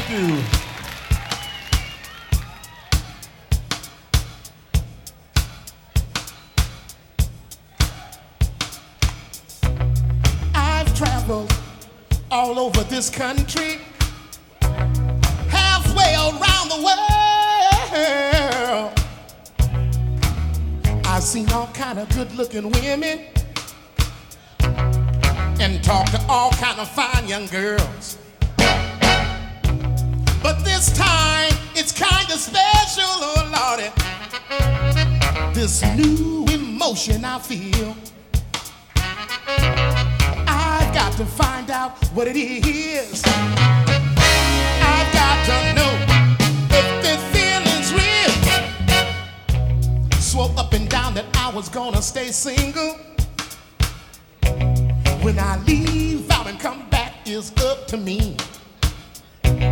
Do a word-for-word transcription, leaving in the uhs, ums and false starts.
you. I've traveled all over this country, halfway around the world. I've seen all kind of good-looking women and talked to all kind of fine young girls. But this time, it's kind of special, oh Lordy. This new emotion I feel, I've got to find out what it is. I've got to know if this feeling's real. Swore up and down that I was gonna stay single. When I leave out and come back is up to me.